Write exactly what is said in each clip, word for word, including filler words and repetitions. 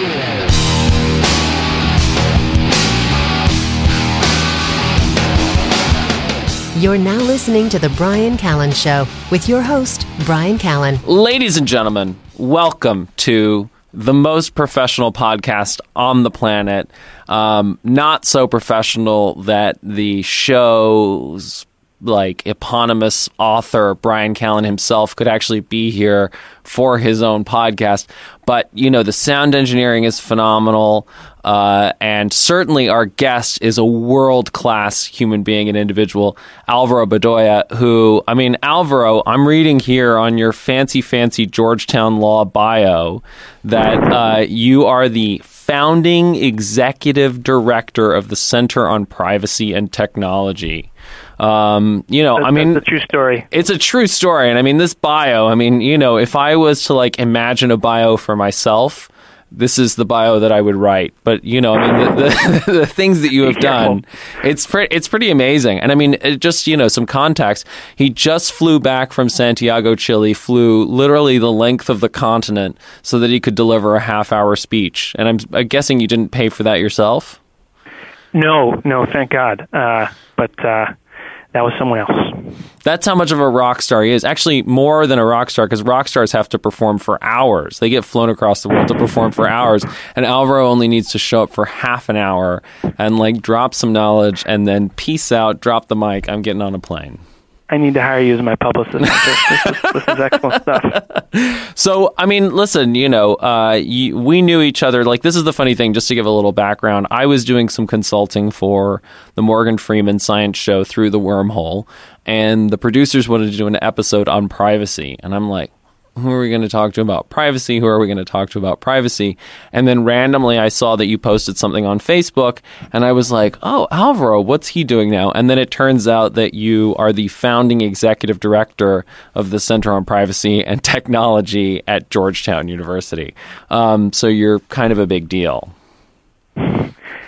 You're now listening to The Bryan Callen Show with your host, Bryan Callen. Ladies and gentlemen, welcome to the most professional podcast on the planet. Um, not so professional that the show's like eponymous author, Bryan Callen himself, could actually be here for his own podcast. But, you know, the sound engineering is phenomenal. Uh, and certainly our guest is a world-class human being and individual, Alvaro Bedoya, who, I mean, Alvaro, I'm reading here on your fancy, fancy Georgetown Law bio that uh, you are the founding executive director of the Center on Privacy and Technology. Um, you know, that's, I mean, it's a true story. It's a true story. And I mean, this bio, I mean, you know, if I was to like imagine a bio for myself, this is the bio that I would write. But, you know, I mean, the, the, the things that you have done, it's, pre- it's pretty amazing. And I mean, it just, you know, some context. He just flew back from Santiago, Chile, flew literally the length of the continent so that he could deliver a half hour speech. And I'm, I'm guessing you didn't pay for that yourself? No, no, thank God. Uh, but uh, that was someone else. That's how much of a rock star he is. Actually, more than a rock star, because rock stars have to perform for hours. They get flown across the world to perform for hours. And Alvaro only needs to show up for half an hour and like drop some knowledge and then peace out, drop the mic. I'm getting on a plane. I need to hire you as my publicist. this, is, this is excellent stuff. So, I mean, listen, you know, uh, you, we knew each other. Like, this is the funny thing, just to give a little background. I was doing some consulting for the Morgan Freeman Science Show Through the Wormhole, and the producers wanted to do an episode on privacy. And I'm like, who are we going to talk to about privacy? Who are we going to talk to about privacy? And then randomly I saw that you posted something on Facebook, and I was like, oh, Alvaro, what's he doing now? And then it turns out that you are the founding executive director of the Center on Privacy and Technology at Georgetown University. Um, so you're kind of a big deal. Uh,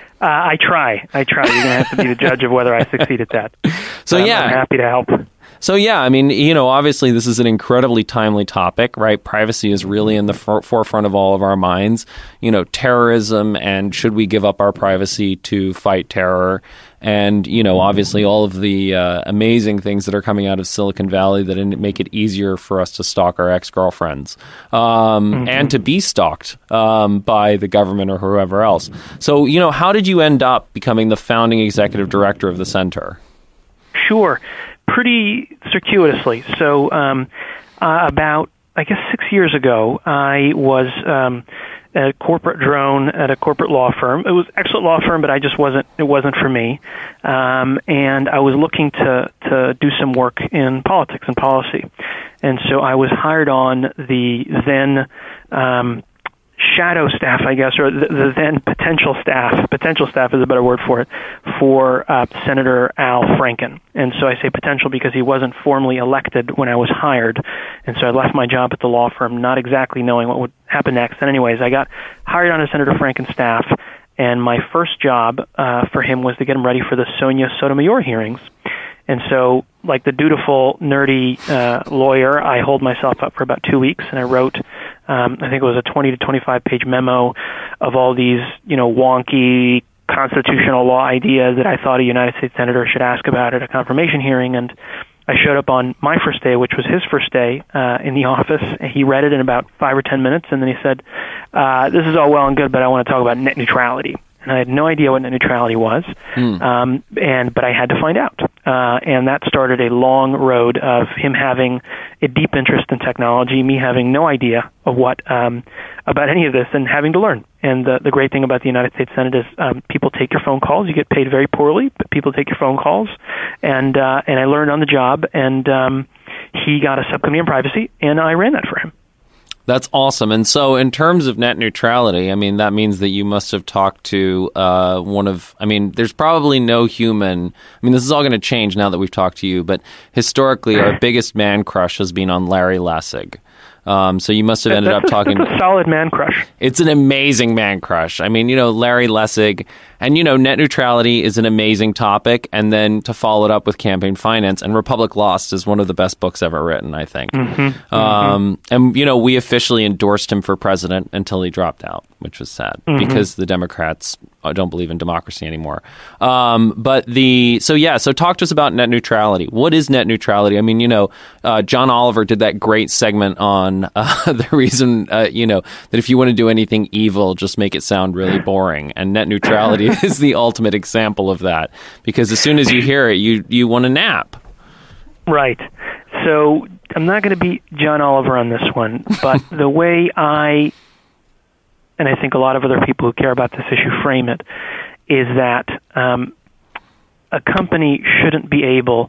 I try. I try. You're going to have to be the judge of whether I succeed at that. So, um, yeah. I'm happy to help. So, yeah, I mean, you know, obviously this is an incredibly timely topic, right? Privacy is really in the for- forefront of all of our minds. You know, terrorism and should we give up our privacy to fight terror? And, you know, obviously all of the uh, amazing things that are coming out of Silicon Valley that make it easier for us to stalk our ex-girlfriends um, mm-hmm. and to be stalked um, by the government or whoever else. So, you know, how did you end up becoming the founding executive director of the center? Sure. Pretty circuitously. So um, uh, about, I guess, six years ago, I was um, a corporate drone at a corporate law firm. It was an excellent law firm, but I just wasn't, it wasn't for me. Um, and I was looking to, to do some work in politics and policy. And so I was hired on the then um, shadow staff, I guess, or the, the then potential staff, potential staff is a better word for it, for uh, Senator Al Franken. And so I say potential because he wasn't formally elected when I was hired. And so I left my job at the law firm not exactly knowing what would happen next. And anyways, I got hired on to Senator Franken's staff, and my first job uh, for him was to get him ready for the Sonia Sotomayor hearings. And so, like the dutiful, nerdy uh, lawyer, I holed myself up for about two weeks, and I wrote, um, I think it was a twenty to twenty-five page memo of all these, you know, wonky constitutional law ideas that I thought a United States senator should ask about at a confirmation hearing. And I showed up on my first day, which was his first day uh, in the office. He read it in about five or ten minutes, and then he said, uh, this is all well and good, but I want to talk about net neutrality. And I had no idea what net neutrality was, mm. um, and but I had to find out. Uh, and that started a long road of him having a deep interest in technology, me having no idea of what um, about any of this, and having to learn. And the, the great thing about the United States Senate is um, people take your phone calls. You get paid very poorly, but people take your phone calls. And uh, and I learned on the job, and um, he got a subcommittee on privacy, and I ran that for him. That's awesome. And so in terms of net neutrality, I mean, that means that you must have talked to uh, one of, I mean, there's probably no human, I mean, this is all going to change now that we've talked to you, but historically our biggest man crush has been on Larry Lessig. Um, so you must have ended that's up a, talking. That's a solid man crush. It's an amazing man crush. I mean, you know, Larry Lessig, and, you know, net neutrality is an amazing topic. And then to follow it up with campaign finance, and Republic Lost is one of the best books ever written, I think. Mm-hmm, um, mm-hmm. And, you know, we officially endorsed him for president until he dropped out, which was sad mm-hmm. because the Democrats don't believe in democracy anymore. Um, but the, so yeah, so talk to us about net neutrality. What is net neutrality? I mean, you know, uh, John Oliver did that great segment on uh, the reason, uh, you know, that if you want to do anything evil, just make it sound really boring. And net neutrality is the ultimate example of that, because as soon as you hear it, you, you want to nap. Right. So I'm not going to beat John Oliver on this one, but the way I, and I think a lot of other people who care about this issue frame it, is that um, a company shouldn't be able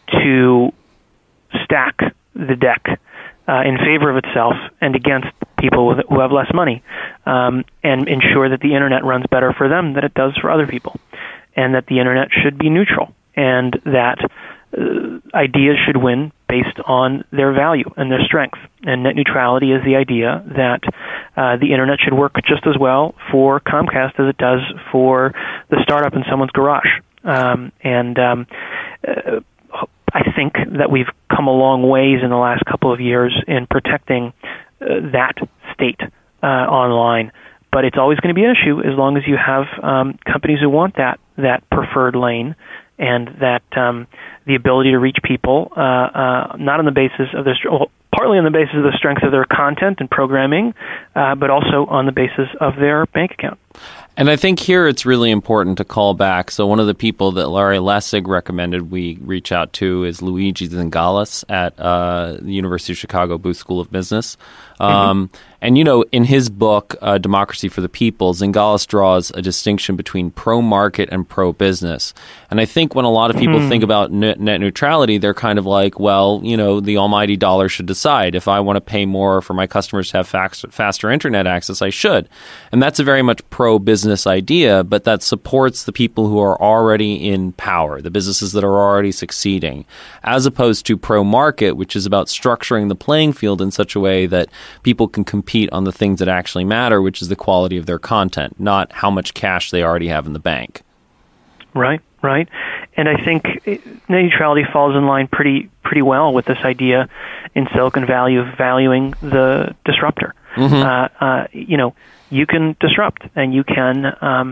to stack the deck uh, in favor of itself and against people with, who have less money, um, and ensure that the Internet runs better for them than it does for other people, and that the Internet should be neutral, and that uh, ideas should win based on their value and their strength. And net neutrality is the idea that uh, the Internet should work just as well for Comcast as it does for the startup in someone's garage. Um, and um, uh, I think that we've come a long ways in the last couple of years in protecting uh, that state uh, online. But it's always going to be an issue as long as you have um, companies who want that that preferred lane, and that um, the ability to reach people, uh, uh, not on the basis of their, well, partly on the basis of the strength of their content and programming, uh, but also on the basis of their bank account. And I think here it's really important to call back. So one of the people that Larry Lessig recommended we reach out to is Luigi Zingales at uh, the University of Chicago Booth School of Business. Um, mm-hmm. And, you know, in his book, uh, Democracy for the People, Zingales draws a distinction between pro-market and pro-business. And I think when a lot of people mm-hmm. think about net, net neutrality, they're kind of like, well, you know, the almighty dollar should decide. If I want to pay more for my customers to have fax, faster Internet access, I should. And that's a very much pro-business idea, but that supports the people who are already in power, the businesses that are already succeeding, as opposed to pro-market, which is about structuring the playing field in such a way that people can compete on the things that actually matter, which is the quality of their content, not how much cash they already have in the bank. Right, right. And I think net neutrality falls in line pretty pretty well with this idea in Silicon Valley of valuing the disruptor. Mm-hmm. Uh, uh, you know, you can disrupt, and you can um,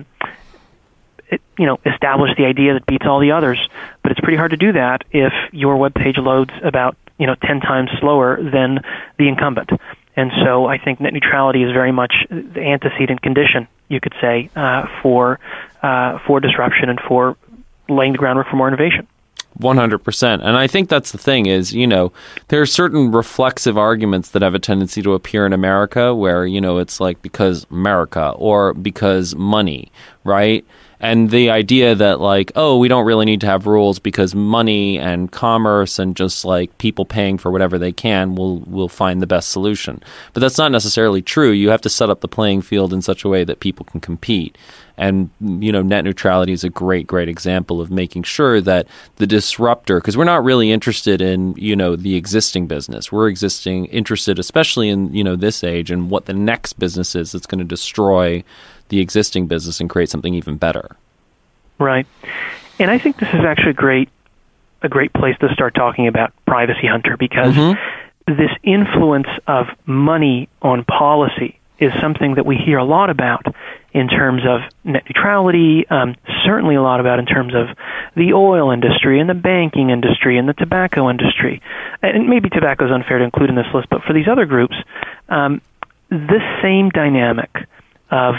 it, you know, establish the idea that beats all the others, but it's pretty hard to do that if your web page loads about, you know, ten times slower than the incumbent. And so I think net neutrality is very much the antecedent condition, you could say, uh, for uh, for disruption and for laying the groundwork for more innovation. one hundred percent. And I think that's the thing is, you know, there are certain reflexive arguments that have a tendency to appear in America where, you know, it's like because America or because money, right? And the idea that, like, oh, we don't really need to have rules because money and commerce and just, like, people paying for whatever they can will will find the best solution. But that's not necessarily true. You have to set up the playing field in such a way that people can compete. And, you know, net neutrality is a great, great example of making sure that the disruptor, because we're not really interested in, you know, the existing business. We're existing interested, especially in, you know, this age, in what the next business is that's going to destroy the existing business and create something even better. Right. And I think this is actually great, a great place to start talking about Privacy Hunter, because mm-hmm. this influence of money on policy is something that we hear a lot about in terms of net neutrality, um, certainly a lot about in terms of the oil industry and the banking industry and the tobacco industry. And maybe tobacco is unfair to include in this list, but for these other groups, um, this same dynamic of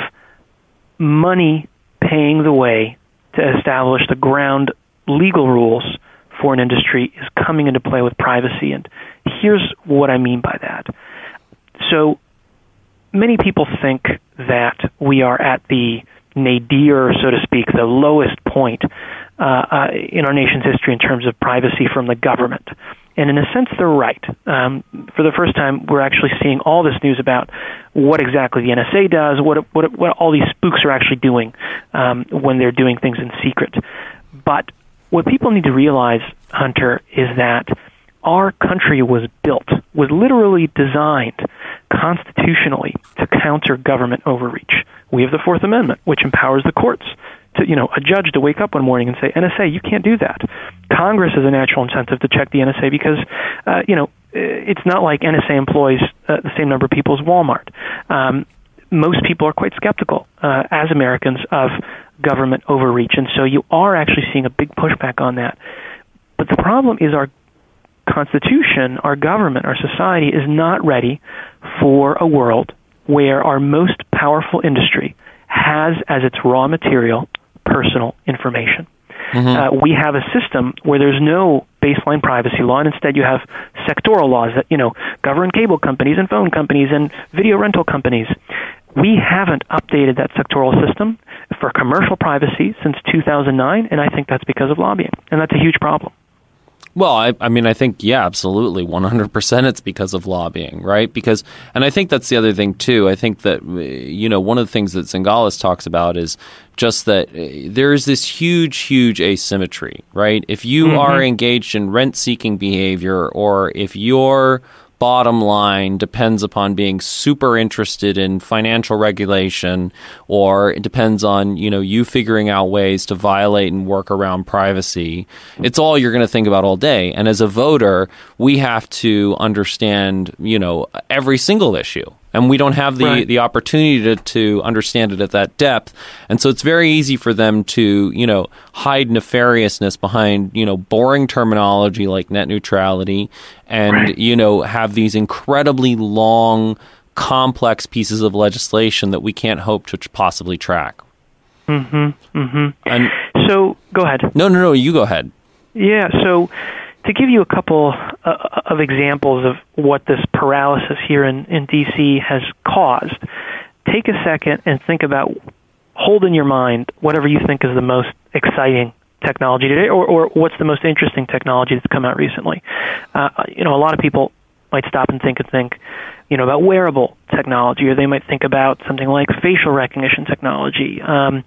money paying the way to establish the ground legal rules for an industry is coming into play with privacy. And here's what I mean by that. So many people think that we are at the nadir, so to speak, the lowest point uh, uh, in our nation's history in terms of privacy from the government. And in a sense, they're right. Um, for the first time, we're actually seeing all this news about what exactly the N S A does, what what, what all these spooks are actually doing um, when they're doing things in secret. But what people need to realize, Hunter, is that our country was built, was literally designed constitutionally to counter government overreach. We have the Fourth Amendment, which empowers the courts to, you know, a judge to wake up one morning and say, N S A, you can't do that. Congress has a natural incentive to check the N S A because, uh, you know, it's not like N S A employs uh, the same number of people as Walmart. Um, most people are quite skeptical, uh, as Americans, of government overreach, and so you are actually seeing a big pushback on that. But the problem is our Constitution, our government, our society is not ready for a world where our most powerful industry has as its raw material personal information. Mm-hmm. Uh, we have a system where there's no baseline privacy law, and instead you have sectoral laws that, you know, govern cable companies and phone companies and video rental companies. We haven't updated that sectoral system for commercial privacy since two thousand nine, and I think that's because of lobbying, and that's a huge problem. Well, I, I mean, I think, yeah, absolutely, one hundred percent it's because of lobbying, right? Because, and I think that's the other thing, too. I think that, you know, one of the things that Zingales talks about is just that there's this huge, huge asymmetry, right? If you mm-hmm. are engaged in rent-seeking behavior, or if you're bottom line depends upon being super interested in financial regulation, or it depends on, you know, you figuring out ways to violate and work around privacy. It's all you're going to think about all day. And as a voter, we have to understand, you know, every single issue. And we don't have the, right. the opportunity to, to understand it at that depth. And so it's very easy for them to, you know, hide nefariousness behind, you know, boring terminology like net neutrality and, right. you know, have these incredibly long, complex pieces of legislation that we can't hope to possibly track. Mm-hmm. Mm-hmm. And so, go ahead. No, no, no, you go ahead. Yeah, so to give you a couple uh, of examples of what this paralysis here in, in D C has caused, take a second and think about, hold in your mind whatever you think is the most exciting technology today, or, or what's the most interesting technology that's come out recently. Uh, you know, a lot of people might stop and think and think, you know, about wearable technology, or they might think about something like facial recognition technology. Um,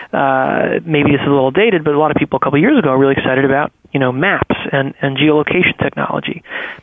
uh, maybe this is a little dated, but a lot of people a couple of years ago were really excited about, you know, maps and, and geolocation technology.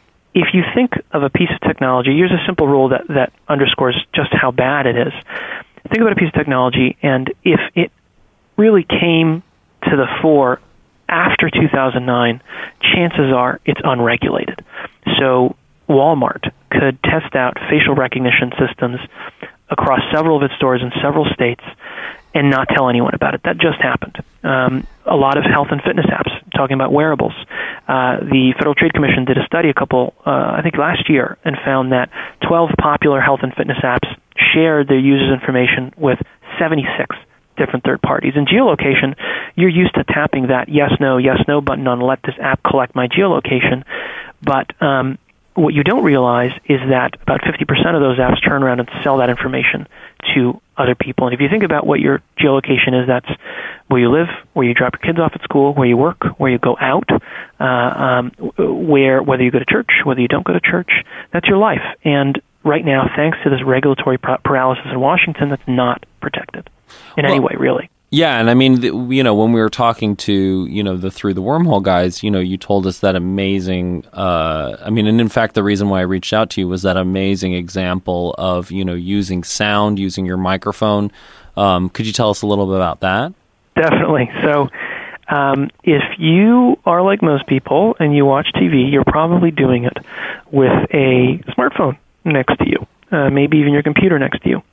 If you think of a piece of technology, here's a simple rule that, that underscores just how bad it is. Think about a piece of technology, and if it really came to the fore after two thousand nine, chances are it's unregulated. So Walmart could test out facial recognition systems across several of its stores in several states and not tell anyone about it. That just happened. Um, a lot of health and fitness apps, talking about wearables. Uh, the Federal Trade Commission did a study a couple, uh, I think last year, and found that twelve popular health and fitness apps shared their users' information with seventy-six different third parties. In geolocation, you're used to tapping that yes, no, yes, no button on let this app collect my geolocation, but um, what you don't realize is that about fifty percent of those apps turn around and sell that information to other people. And if you think about what your geolocation is, that's where you live, where you drop your kids off at school, where you work, where you go out, uh, um, where whether you go to church, whether you don't go to church, that's your life. And right now, thanks to this regulatory paralysis in Washington, that's not protected in well, any way, really. Yeah, and I mean, you know, when we were talking to, you know, the Through the Wormhole guys, you know, you told us that amazing, uh, I mean, and in fact, the reason why I reached out to you was that amazing example of, you know, using sound, using your microphone. Um, could you tell us a little bit about that? Definitely. So um, if you are like most people and you watch T V, you're probably doing it with a smartphone next to you, uh, maybe even your computer next to you.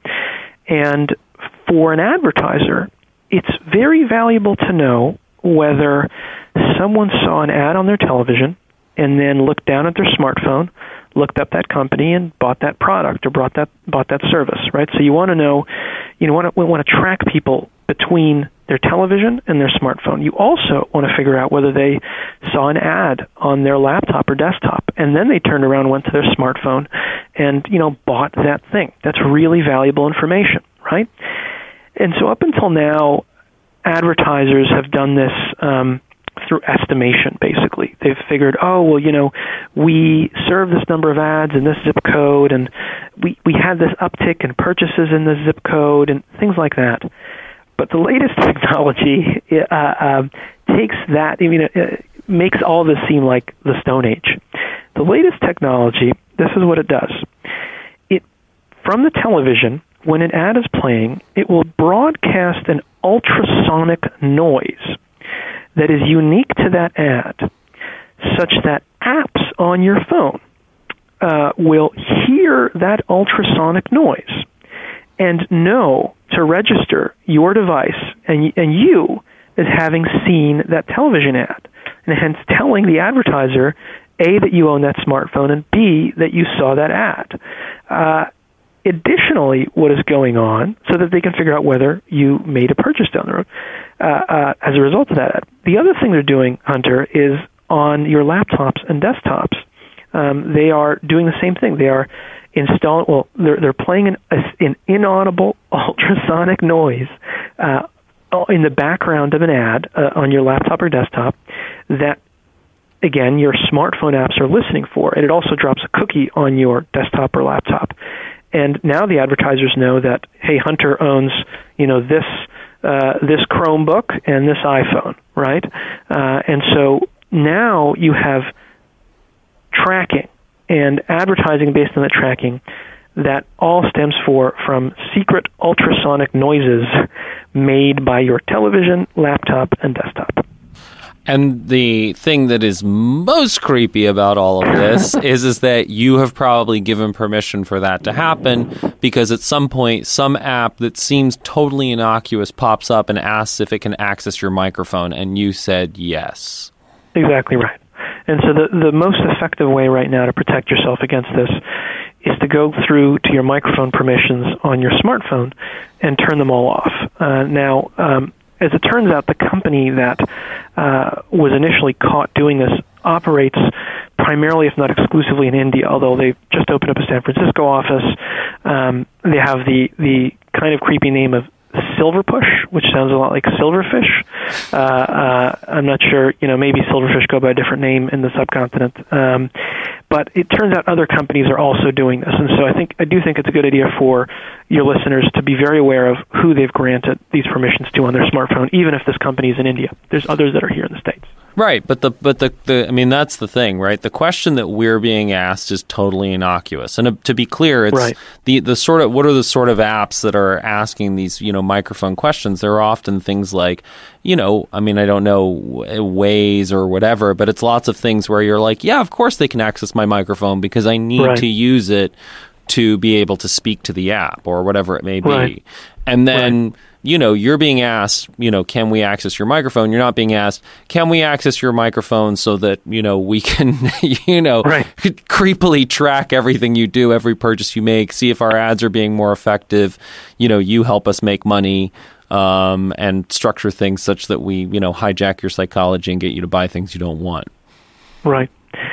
And for an advertiser, it's very valuable to know whether someone saw an ad on their television and then looked down at their smartphone, looked up that company, and bought that product or bought that bought that service, right? So you want to know, you know, want to want to track people between their television and their smartphone. You also want to figure out whether they saw an ad on their laptop or desktop, and then they turned around, went to their smartphone, and, you know, bought that thing. That's really valuable information, right? And so up until now, advertisers have done this um, through estimation, basically. They've figured, oh, well, you know, we serve this number of ads in this zip code, and we, we had this uptick in purchases in this zip code, and things like that. But the latest technology uh, uh, takes that, I mean, it, it makes all this seem like the Stone Age. The latest technology, this is what it does. It, from the television, when an ad is playing, it will broadcast an ultrasonic noise that is unique to that ad, such that apps on your phone uh, will hear that ultrasonic noise and know to register your device and, and you as having seen that television ad, and hence telling the advertiser, A, that you own that smartphone, and B, that you saw that ad. Uh, additionally, what is going on, so that they can figure out whether you made a purchase down the road uh, uh, as a result of that ad. The other thing they're doing, Hunter, is on your laptops and desktops, um, they are doing the same thing. They are installing, well, they're, they're playing an, an inaudible ultrasonic noise uh, in the background of an ad uh, on your laptop or desktop that, again, your smartphone apps are listening for, and it also drops a cookie on your desktop or laptop. And now the advertisers know that, hey, Hunter owns, you know, this uh, this Chromebook and this iPhone, right? Uh, and so now you have tracking and advertising based on that tracking that all stems for from secret ultrasonic noises made by your television, laptop, and desktop. And the thing that is most creepy about all of this is, is that you have probably given permission for that to happen, because at some point, some app that seems totally innocuous pops up and asks if it can access your microphone, and you said yes. Exactly right. And so the, the most effective way right now to protect yourself against this is to go through to your microphone permissions on your smartphone and turn them all off. Uh, now, um, as it turns out, the company that uh, was initially caught doing this operates primarily, if not exclusively, in India, although they've just opened up a San Francisco office. Um, they have the, the kind of creepy name of Silverpush, which sounds a lot like silverfish. Uh, uh, I'm not sure, you know, maybe silverfish go by a different name in the subcontinent. Um, but it turns out other companies are also doing this. And so I think I do think it's a good idea for your listeners to be very aware of who they've granted these permissions to on their smartphone, even if this company is in India. There's others that are here in the States. Right, but the but the, the I mean that's the thing, right? The question that we're being asked is totally innocuous, and to be clear, it's right. the the sort of what are the sort of apps that are asking these you know microphone questions? There are often things like you know I mean I don't know Waze or whatever, but it's lots of things where you're like, yeah, of course they can access my microphone because I need right. to use it to be able to speak to the app or whatever it may be, right. and then. Right. You know, you're being asked, you know, can we access your microphone? You're not being asked, can we access your microphone so that, you know, we can, you know, right. creepily track everything you do, every purchase you make, see if our ads are being more effective. You know, you help us make money um, and structure things such that we, you know, hijack your psychology and get you to buy things you don't want. Right.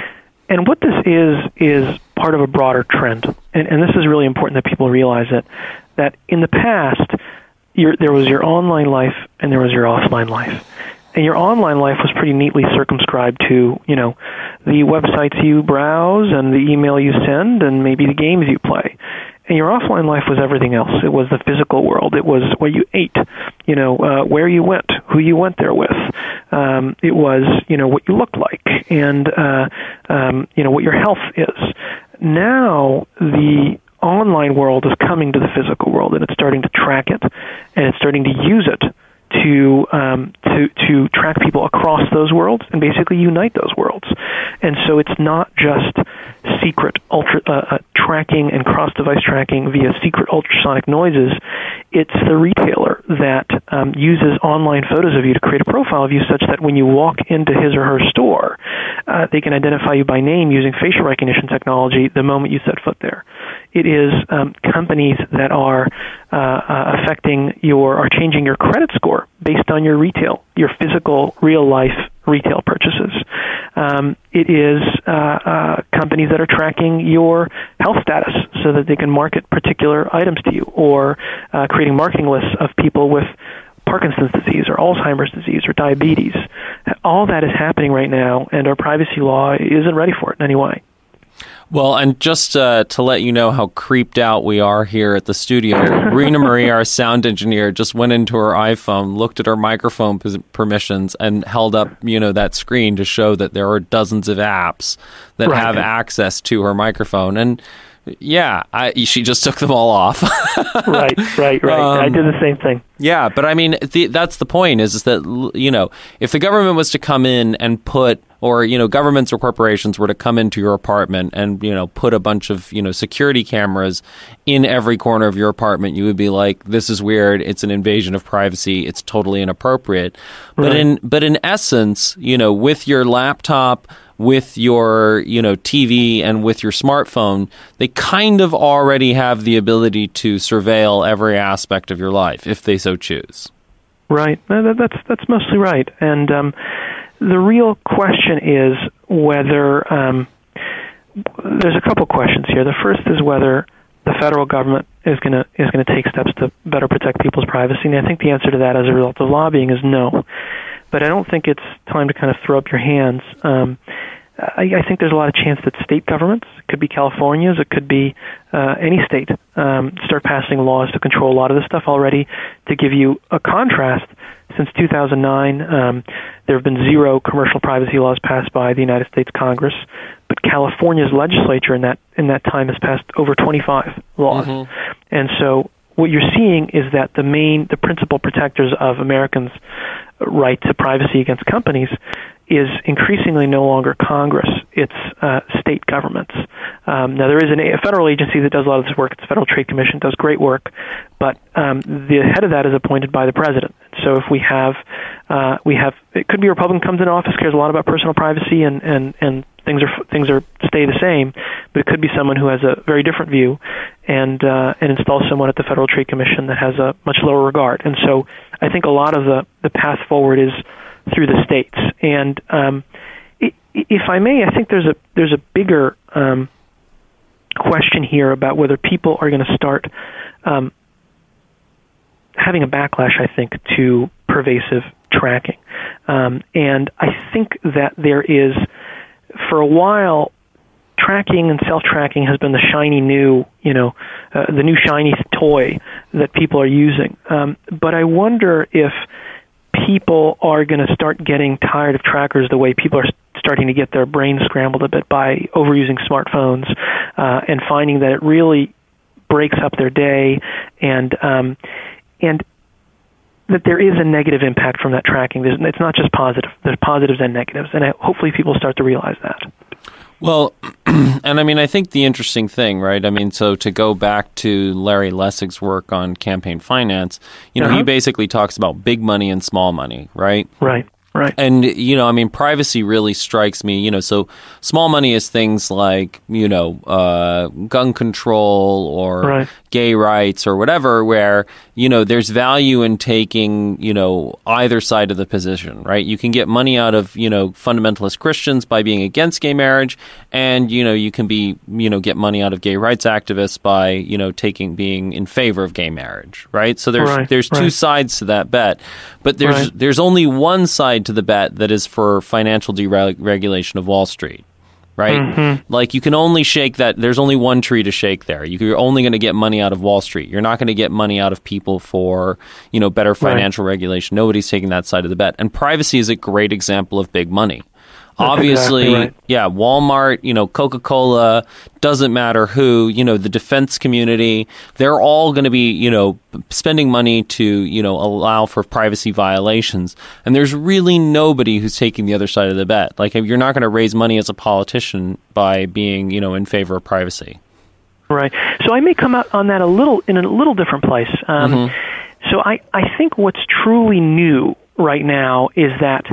And what this is, is part of a broader trend. And, and this is really important that people realize it, that in the past, Your, there was your online life and there was your offline life. And your online life was pretty neatly circumscribed to, you know, the websites you browse and the email you send and maybe the games you play. And your offline life was everything else. It was the physical world. It was what you ate, you know, uh, where you went, who you went there with. Um, it was, you know, what you looked like and, uh, um, you know, what your health is. Now, the online world is coming to the physical world, and it's starting to track it, and it's starting to use it to um, to to track people across those worlds and basically unite those worlds. And so it's not just secret ultra uh, uh, tracking and cross-device tracking via secret ultrasonic noises. It's the retailer that um, uses online photos of you to create a profile of you such that when you walk into his or her store, uh, they can identify you by name using facial recognition technology the moment you set foot there. It is um, companies that are uh, uh, affecting your, are changing your credit score based on your retail, your physical, real-life retail purchases. Um, it is uh, uh, companies that are tracking your health status so that they can market particular items to you, or uh, creating marketing lists of people with Parkinson's disease or Alzheimer's disease or diabetes. All that is happening right now, and our privacy law isn't ready for it in any way. Well, and just uh, to let you know how creeped out we are here at the studio, Rena Marie, our sound engineer, just went into her iPhone, looked at her microphone p- permissions, and held up, you know, that screen to show that there are dozens of apps that right. have access to her microphone. And yeah, I, she just took them all off. right, right, right. Um, I did the same thing. Yeah, but I mean, the, that's the point is, is that, you know, if the government was to come in and put, or, you know, governments or corporations were to come into your apartment and, you know, put a bunch of, you know, security cameras in every corner of your apartment, you would be like, this is weird. It's an invasion of privacy. It's totally inappropriate. Right. But in, but in essence, you know, with your laptop, with your, you know, T V and with your smartphone, they kind of already have the ability to surveil every aspect of your life if they so choose. Right. That's that's mostly right. And um, the real question is whether um, there's a couple questions here. The first is whether the federal government is going to is going to take steps to better protect people's privacy. And I think the answer to that as a result of lobbying is no. But I don't think it's time to kind of throw up your hands. Um, I, I think there's a lot of chance that state governments, it could be California's, it could be uh, any state, um, start passing laws to control a lot of this stuff already. To give you a contrast, since two thousand nine, um, there have been zero commercial privacy laws passed by the United States Congress, but California's legislature in that in that time has passed over twenty-five laws. Mm-hmm. And so what you're seeing is that the main, the principal protectors of Americans' right to privacy against companies is increasingly no longer Congress, it's uh, state governments. Um, now, there is an, a federal agency that does a lot of this work. It's the Federal Trade Commission, does great work, but um, the head of that is appointed by the president. So if we have, uh, we have, it could be a Republican comes into office, cares a lot about personal privacy, and, and, and things are things are stay the same, but it could be someone who has a very different view, and uh, and install someone at the Federal Trade Commission that has a much lower regard. And so I think a lot of the, the path forward is through the states. And um, if I may, I think there's a there's a bigger um, question here about whether people are going to start um, having a backlash, I think, to pervasive tracking. Um, and I think that there is, for a while, tracking and self-tracking has been the shiny new, you know, uh, the new shiny toy that people are using. Um, but I wonder if people are going to start getting tired of trackers the way people are starting to get their brains scrambled a bit by overusing smartphones uh, and finding that it really breaks up their day, and um, and that there is a negative impact from that tracking. There's, it's not just positive. There's positives and negatives, and I, hopefully people start to realize that. Well, and I mean, I think the interesting thing, right? I mean, so to go back to Larry Lessig's work on campaign finance, you know, uh-huh. he basically talks about big money and small money, right? Right. Right. And, you know, I mean, privacy really strikes me, you know, so small money is things like, you know, uh, gun control or right. gay rights or whatever, where, you know, there's value in taking, you know, either side of the position, right? You can get money out of, you know, fundamentalist Christians by being against gay marriage, and, you know, you can be, you know, get money out of gay rights activists by, you know, taking, being in favor of gay marriage, right? So there's, right. there's right. two sides to that bet, but there's, right. there's only one side to the bet that is for financial deregulation of Wall Street, right? Mm-hmm. Like, you can only shake that. There's only one tree to shake there. You're only going to get money out of Wall Street. You're not going to get money out of people for, you know, better financial right. regulation. Nobody's taking that side of the bet. And privacy is a great example of big money. That's Obviously, exactly right. yeah, Walmart, you know, Coca-Cola, doesn't matter who, you know, the defense community, they're all going to be, you know, spending money to, you know, allow for privacy violations. And there's really nobody who's taking the other side of the bet. Like, you're not going to raise money as a politician by being, you know, in favor of privacy. Right. So I may come out on that a little, in a little different place. Um, mm-hmm. So I, I think what's truly new right now is that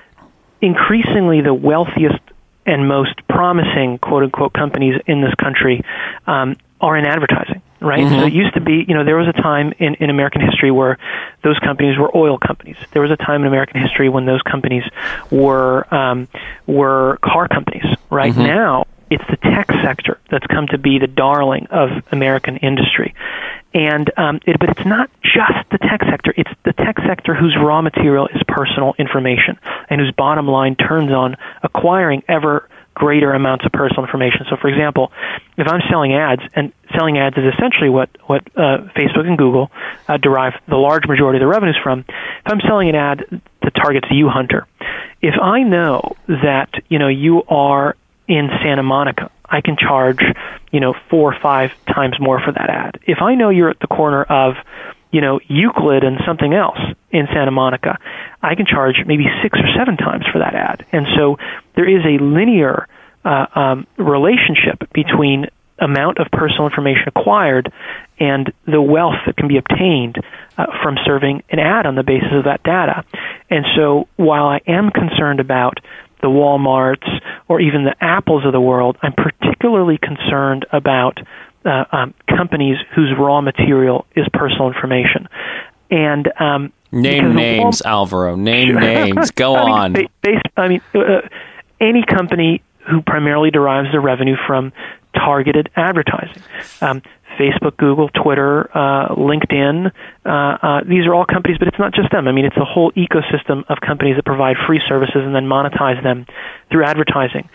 increasingly the wealthiest and most promising quote-unquote companies in this country um, are in advertising, right? Mm-hmm. So it used to be, you know, there was a time in, in American history where those companies were oil companies. There was a time in American history when those companies were um, were car companies. Right mm-hmm. now, it's the tech sector that's come to be the darling of American industry. And um, it, but it's not just the tech sector. It's the tech sector whose raw material is personal information and whose bottom line turns on acquiring ever greater amounts of personal information. So, for example, if I'm selling ads, and selling ads is essentially what, what uh, Facebook and Google uh, derive the large majority of the revenues from, if I'm selling an ad that targets you, Hunter, if I know that, you know, you are in Santa Monica, I can charge, you know, four or five times more for that ad. If I know you're at the corner of, you know, Euclid and something else in Santa Monica, I can charge maybe six or seven times for that ad. And so there is a linear uh, um, relationship between amount of personal information acquired and the wealth that can be obtained uh, from serving an ad on the basis of that data. And so while I am concerned about the Walmarts or even the Apples of the world, I'm particularly concerned about uh, um, companies whose raw material is personal information. And um, name names, Wal- Alvaro. Name sure. names. Go I on. Mean, based, I mean, uh, any company who primarily derives their revenue from targeted advertising. Um, Facebook, Google, Twitter, uh, LinkedIn, uh, uh, these are all companies, but it's not just them. I mean, it's a whole ecosystem of companies that provide free services and then monetize them through advertising.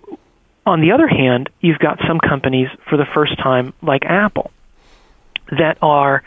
On the other hand, you've got some companies, for the first time, like Apple, that are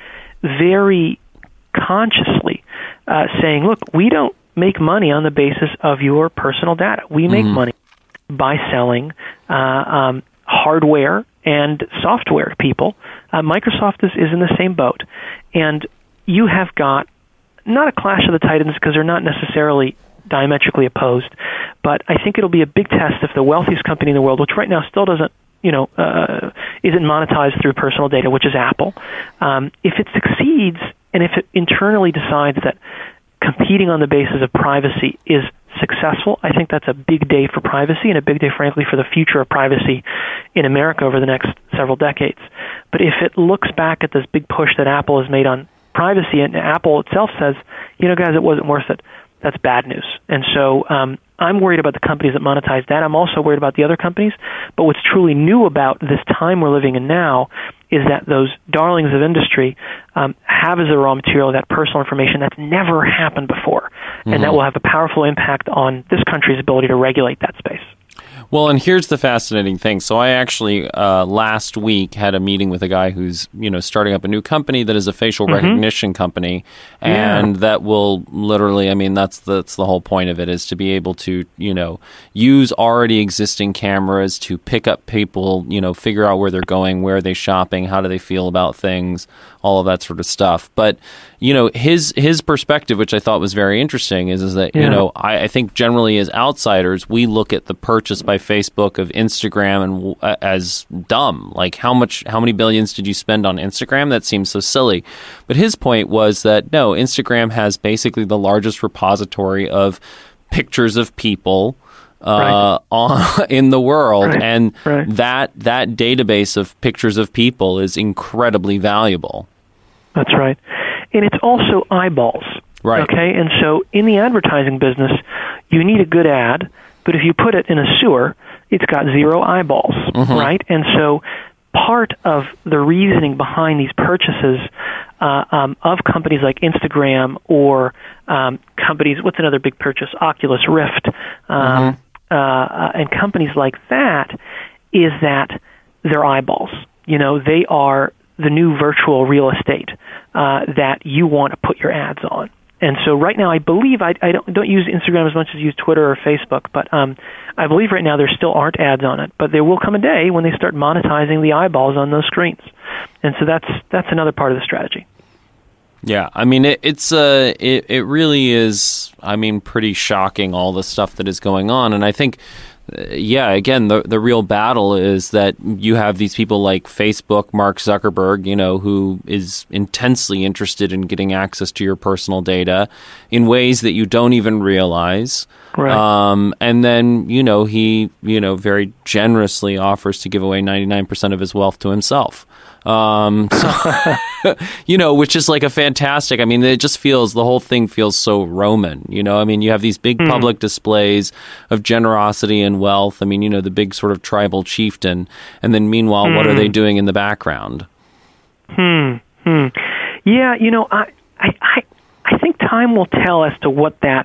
very consciously uh, saying, look, we don't make money on the basis of your personal data. We make mm-hmm. money by selling uh, um, hardware and software to people. Uh, Microsoft is, is in the same boat. And you have got not a clash of the titans because they're not necessarily diametrically opposed, but I think it'll be a big test if the wealthiest company in the world, which right now still doesn't, you know, uh, isn't monetized through personal data, which is Apple, um, if it succeeds and if it internally decides that competing on the basis of privacy is successful, I think that's a big day for privacy and a big day, frankly, for the future of privacy in America over the next several decades. But if it looks back at this big push that Apple has made on privacy, and Apple itself says, you know, guys, it wasn't worth it, that's bad news. And so um, I'm worried about the companies that monetize that. I'm also worried about the other companies. But what's truly new about this time we're living in now is that those darlings of industry um, have as a raw material that personal information that's never happened before. Mm-hmm. And that will have a powerful impact on this country's ability to regulate that space. Well, and here's the fascinating thing. So I actually uh, last week had a meeting with a guy who's, you know, starting up a new company that is a facial mm-hmm. recognition company, and yeah. that will literally, I mean, that's the, that's the whole point of it, is to be able to, you know, use already existing cameras to pick up people, you know, figure out where they're going, where are they shopping, how do they feel about things, all of that sort of stuff. But, you know, his his perspective, which I thought was very interesting, is, is that, yeah. you know, I, I think generally as outsiders, we look at the purchase by Facebook of Instagram and uh, as dumb. Like, how much, how many billions did you spend on Instagram? That seems so silly. But his point was that, no, Instagram has basically the largest repository of pictures of people Uh, right. on, in the world, right. and right. that that database of pictures of people is incredibly valuable. That's right, and it's also eyeballs. Right. Okay, and so in the advertising business, you need a good ad, but if you put it in a sewer, it's got zero eyeballs, mm-hmm. right? And so part of the reasoning behind these purchases uh, um, of companies like Instagram or um, companies, what's another big purchase? Oculus Rift. Um, mm-hmm. Uh, and companies like that, is that they're eyeballs. You know, they are the new virtual real estate uh, that you want to put your ads on. And so right now, I believe, I, I don't, don't use Instagram as much as I use Twitter or Facebook, but um, I believe right now there still aren't ads on it. But there will come a day when they start monetizing the eyeballs on those screens. And so that's that's another part of the strategy. Yeah, I mean, it, it's uh, it, it really is, I mean, pretty shocking, all the stuff that is going on. And I think, uh, yeah, again, the the real battle is that you have these people like Facebook, Mark Zuckerberg, you know, who is intensely interested in getting access to your personal data in ways that you don't even realize. Right. Um, and then, you know, he, you know, very generously offers to give away ninety-nine percent of his wealth to himself. Um, so, you know, which is like a fantastic, I mean, it just feels, the whole thing feels so Roman, you know, I mean, you have these big mm. public displays of generosity and wealth. I mean, you know, the big sort of tribal chieftain. And then meanwhile, mm. what are they doing in the background? Hmm. Hmm. Yeah, you know, I, I, I, I think time will tell as to what that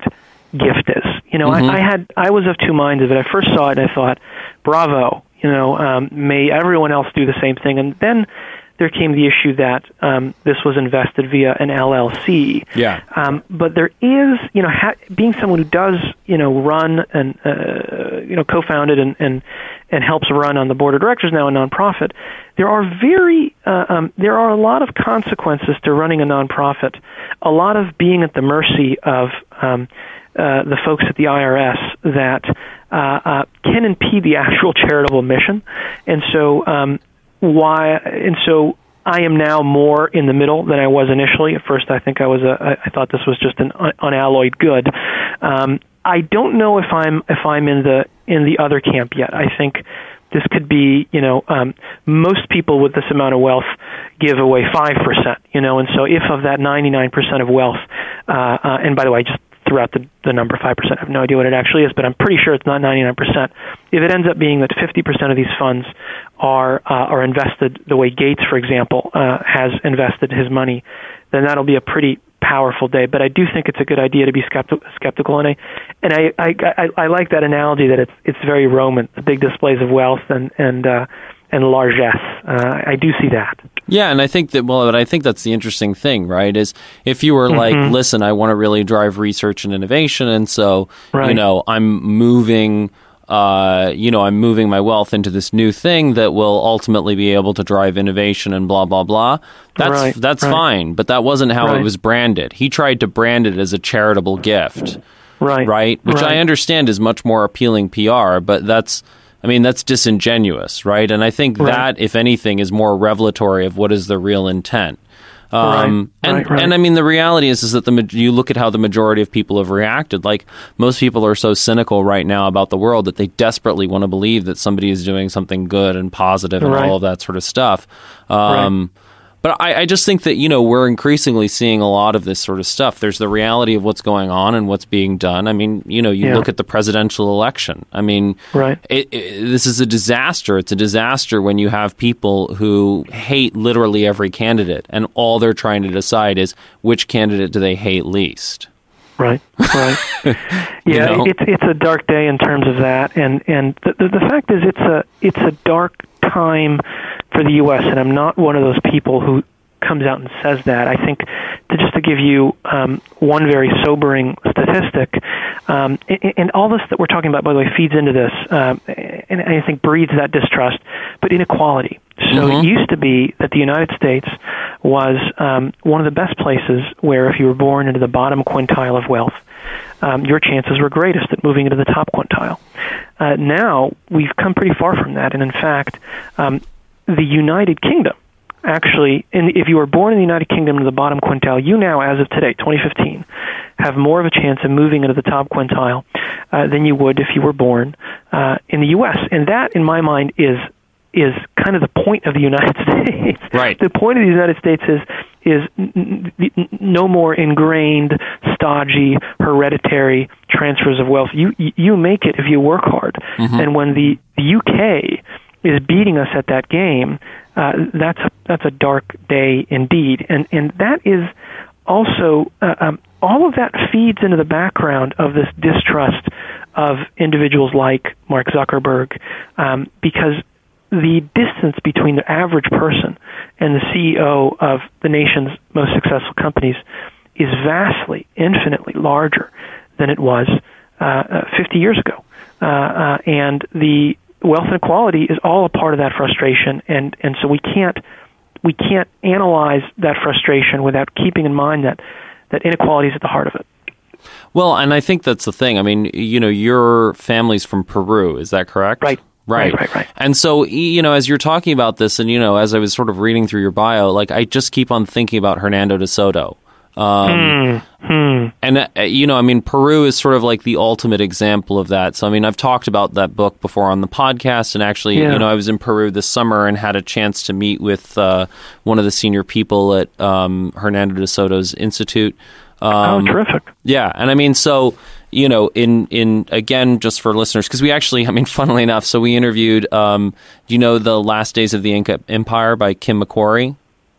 gift is. You know, Mm-hmm. I, I had I was of two minds of it. I first saw it and I thought, bravo, you know, um, may everyone else do the same thing. And then there came the issue that um, this was invested via an L L C. Yeah. Um, but there is, you know, ha- being someone who does, you know, run and, uh, you know, co-founded and, and, and helps run on the board of directors now a nonprofit, there are very, uh, um, there are a lot of consequences to running a nonprofit, a lot of being at the mercy of um, uh, the folks at the I R S that uh, uh, can impede the actual charitable mission. And so, um, why and so I am now more in the middle than I was initially. At first, I think I was a I thought this was just an un- unalloyed good. Um, I don't know if I'm if I'm in the in the other camp yet. I think this could be, you know, um, most people with this amount of wealth give away five percent, you know, and so if of that ninety-nine percent of wealth, uh, uh, and by the way, I just threw out the, the number five percent. I have no idea what it actually is, but I'm pretty sure it's not ninety-nine percent. If it ends up being that fifty percent of these funds are uh, are invested the way Gates, for example, uh, has invested his money, then that'll be a pretty powerful day. But I do think it's a good idea to be skepti- skeptical, and I and I, I, I, I like that analogy that it's it's very Roman, the big displays of wealth and and uh, and largesse. Uh, I do see that. Yeah, and I think that, well, but I think that's the interesting thing, right, is if you were like, Mm-hmm. listen, I want to really drive research and innovation, and so, Right. you know, I'm moving, uh, you know, I'm moving my wealth into this new thing that will ultimately be able to drive innovation and blah, blah, blah. That's, Right, that's right. fine, but that wasn't how Right. it was branded. He tried to brand it as a charitable gift, Right. right, which Right. I understand is much more appealing P R, but that's, I mean, that's disingenuous, right? And I think Right. that, if anything, is more revelatory of what is the real intent. Um, Right, and, right, right. and I mean, the reality is, is that the ma- you look at how the majority of people have reacted. Like, most people are so cynical right now about the world that they desperately want to believe that somebody is doing something good and positive and Right. all of that sort of stuff. Um, But I, I just think that, you know, we're increasingly seeing a lot of this sort of stuff. There's the reality of what's going on and what's being done. I mean, you know, you Yeah. look at the presidential election. I mean, Right. it, it, this is a disaster. It's a disaster when you have people who hate literally every candidate, and all they're trying to decide is which candidate do they hate least. Right, right. Yeah, know? it's it's a dark day in terms of that, and and the, the the fact is, it's a it's a dark time for the U S, and I'm not one of those people who comes out and says that. I think, to just to give you um, one very sobering statistic, um, and, and all this that we're talking about, by the way, feeds into this, um, and I think breeds that distrust, but inequality. So Mhm. it used to be that the United States was um, one of the best places where if you were born into the bottom quintile of wealth, um, your chances were greatest at moving into the top quintile. Uh, now, we've come pretty far from that, and in fact, um, the United Kingdom, actually, in, if you were born in the United Kingdom into the bottom quintile, you now, as of today, twenty fifteen, have more of a chance of moving into the top quintile uh, than you would if you were born uh, in the U S. And that, in my mind, is is kind of the point of the United States. Right. The point of the United States is is n- n- no more ingrained, stodgy, hereditary transfers of wealth. You you make it if you work hard. Mm-hmm. And when the, the U K is beating us at that game, uh, that's a, that's a dark day indeed. And and that is also uh, um, all of that feeds into the background of this distrust of individuals like Mark Zuckerberg, um, because the distance between the average person and the C E O of the nation's most successful companies is vastly, infinitely larger than it was uh, fifty years ago. Uh, uh, and the wealth inequality is all a part of that frustration, and, and so we can't we can't analyze that frustration without keeping in mind that, that inequality is at the heart of it. Well, and I think that's the thing. I mean, you know, your family's from Peru, is that correct? Right. Right. Right, right, right. And so, you know, as you're talking about this, and, you know, as I was sort of reading through your bio, like, I just keep on thinking about Hernando de Soto. Um, Hmm. Hmm. And, uh, you know, I mean, Peru is sort of like the ultimate example of that. So, I mean, I've talked about that book before on the podcast, and actually, Yeah. you know, I was in Peru this summer and had a chance to meet with uh, one of the senior people at um, Hernando de Soto's Institute. Um, oh, terrific. Yeah, and I mean, so, you know, in, in again, just for listeners, because we actually, I mean, funnily enough, so we interviewed, um, do you know The Last Days of the Inca Empire by Kim McQuarrie?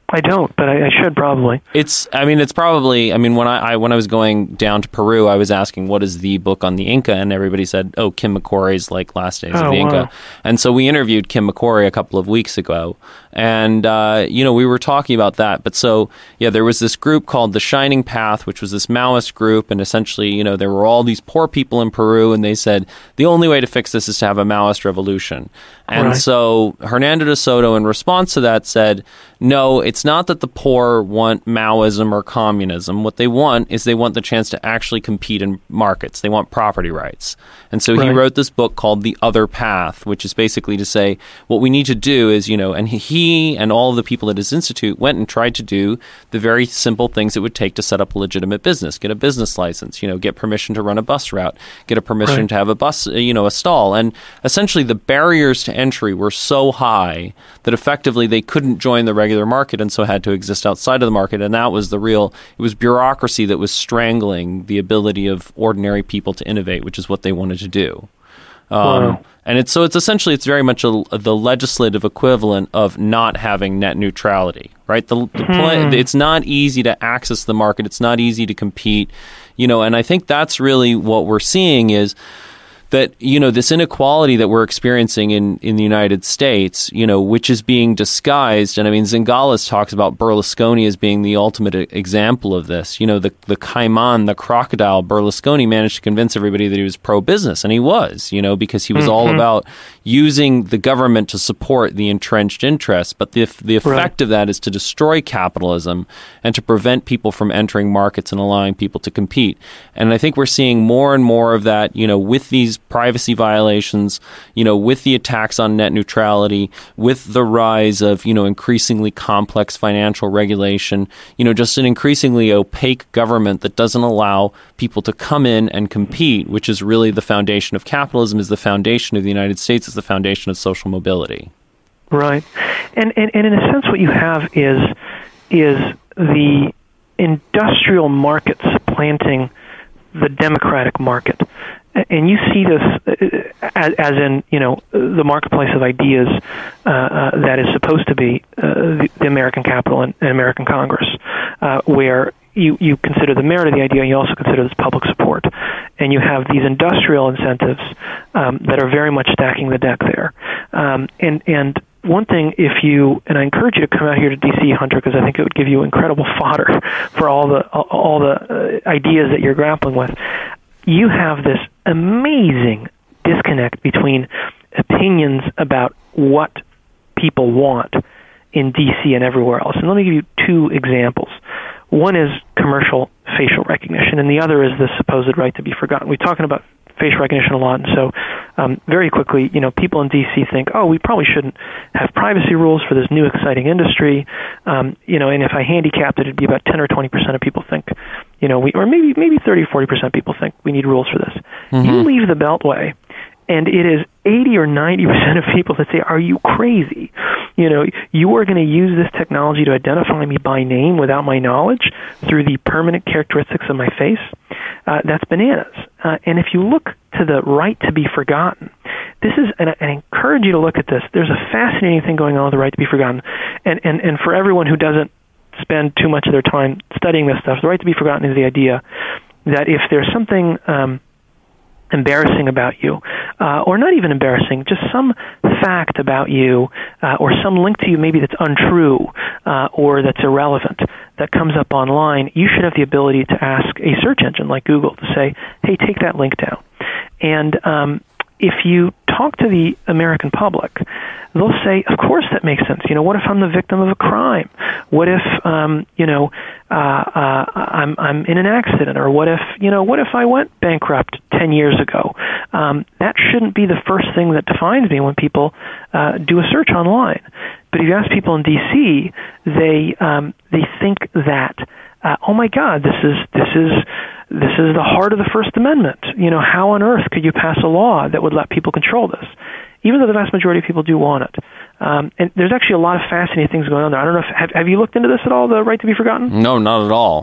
I don't, but I, I should probably. It's, I mean, it's probably, I mean, when I, I when I was going down to Peru, I was asking, what is the book on the Inca? And everybody said, oh, Kim McCory's, like, Last Days oh, of the wow. Inca. And so we interviewed Kim McCory a couple of weeks ago. And, uh, you know, we were talking about that. But so, yeah, there was this group called The Shining Path, which was this Maoist group. And essentially, you know, there were all these poor people in Peru. And they said, the only way to fix this is to have a Maoist revolution. And right. so Hernando de Soto, in response to that, said, no, it's not that the poor want Maoism or communism. What they want is they want the chance to actually compete in markets. They want property rights. And so right. he wrote this book called The Other Path, which is basically to say what we need to do is, you know, and he and all of the people at his institute went and tried to do the very simple things it would take to set up a legitimate business, get a business license, you know, get permission to run a bus route, get a permission right. to have a bus, you know, a stall. And essentially the barriers to entry were so high that effectively they couldn't join the regular market and so had to exist outside of the market. And that was the real, it was bureaucracy that was strangling the ability of ordinary people to innovate, which is what they wanted to do. Um, wow. And it's so it's essentially it's very much a, the legislative equivalent of not having net neutrality, right? The, the hmm. play, it's not easy to access the market. It's not easy to compete, you know. And I think that's really what we're seeing is that, you know, this inequality that we're experiencing in, in the United States, you know, which is being disguised. And I mean, Zingales talks about Berlusconi as being the ultimate example of this. You know, the, the caiman, the crocodile, Berlusconi managed to convince everybody that he was pro-business. And he was, you know, because he was mm-hmm. all about using the government to support the entrenched interests. But the, the effect right. of that is to destroy capitalism and to prevent people from entering markets and allowing people to compete. And I think we're seeing more and more of that, you know, with these privacy violations, you know, with the attacks on net neutrality, with the rise of, you know, increasingly complex financial regulation, you know, just an increasingly opaque government that doesn't allow people to come in and compete, which is really the foundation of capitalism, is the foundation of the United States, is the foundation of social mobility. Right. And, and, and in a sense what you have is is the industrial market supplanting the democratic market. And you see this as, as in, you know, the marketplace of ideas uh, uh, that is supposed to be uh, the, the American Capitol and, and American Congress, uh, where you, you consider the merit of the idea, and you also consider this public support. And you have these industrial incentives um, that are very much stacking the deck there. Um, and, and one thing, if you, and I encourage you to come out here to D C, Hunter, because I think it would give you incredible fodder for all the, all the uh, ideas that you're grappling with. You have this amazing disconnect between opinions about what people want in D C and everywhere else. And let me give you two examples. One is commercial facial recognition, and the other is the supposed right to be forgotten. We're talking about facial recognition a lot, and so um, very quickly, you know, people in D C think, oh, we probably shouldn't have privacy rules for this new exciting industry, um, you know, and if I handicapped it, it'd be about ten or twenty percent of people think, you know, we, or maybe maybe thirty or forty percent of people think we need rules for this. Mm-hmm. You leave the Beltway, and it is eighty or ninety percent of people that say, are you crazy? You know, you are going to use this technology to identify me by name without my knowledge through the permanent characteristics of my face? Uh, that's bananas. Uh, and if you look to the right to be forgotten, this is, and I, and I encourage you to look at this, there's a fascinating thing going on with the right to be forgotten. And, and, and for everyone who doesn't spend too much of their time studying this stuff, the right to be forgotten is the idea that if there's something um, embarrassing about you, uh, or not even embarrassing, just some fact about you, uh, or some link to you maybe that's untrue, uh, or that's irrelevant, that comes up online, you should have the ability to ask a search engine like Google to say, hey, take that link down. And um, if you talk to the American public, they'll say, of course that makes sense. You know, what if I'm the victim of a crime? What if, um, you know, uh, uh, I'm I'm in an accident? Or what if, you know, what if I went bankrupt ten years ago? Um, that shouldn't be the first thing that defines me when people uh, do a search online. But if you ask people in D C, they um, they think that, uh, oh my God, this is this is this is the heart of the First Amendment. You know, how on earth could you pass a law that would let people control this? Even though the vast majority of people do want it. Um, and there's actually a lot of fascinating things going on there. I don't know if, have, have you looked into this at all, the right to be forgotten? No, not at all.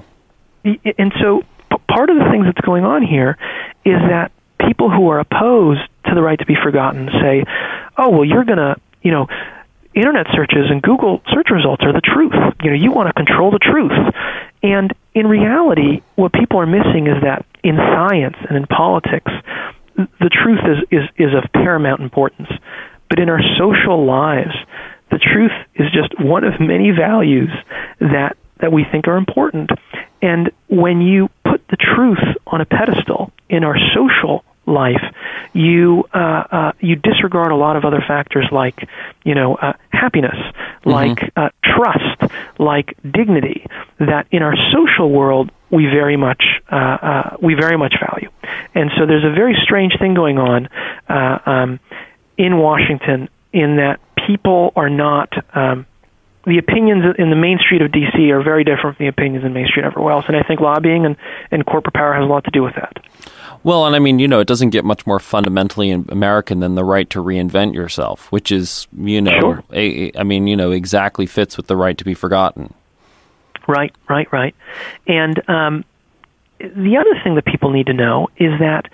And so p- part of the things that's going on here is that people who are opposed to the right to be forgotten say, oh, well, you're going to, you know, internet searches and Google search results are the truth. You know, you want to control the truth. And in reality, what people are missing is that in science and in politics, the truth is, is, is of paramount importance. But in our social lives, the truth is just one of many values that, that we think are important. And when you put the truth on a pedestal in our social life, you uh, uh, you disregard a lot of other factors like, you know, uh, happiness, mm-hmm. like uh, trust, like dignity, that in our social world we very much uh, uh, we very much value. And so there's a very strange thing going on uh, um, in Washington in that people are not. Um, The opinions in the Main Street of D C are very different from the opinions in Main Street everywhere else, and I think lobbying and, and corporate power has a lot to do with that. Well, and I mean, you know, it doesn't get much more fundamentally American than the right to reinvent yourself, which is, you know, sure. a, I mean, you know, exactly fits with the right to be forgotten. Right, right, right. And um, the other thing that people need to know is that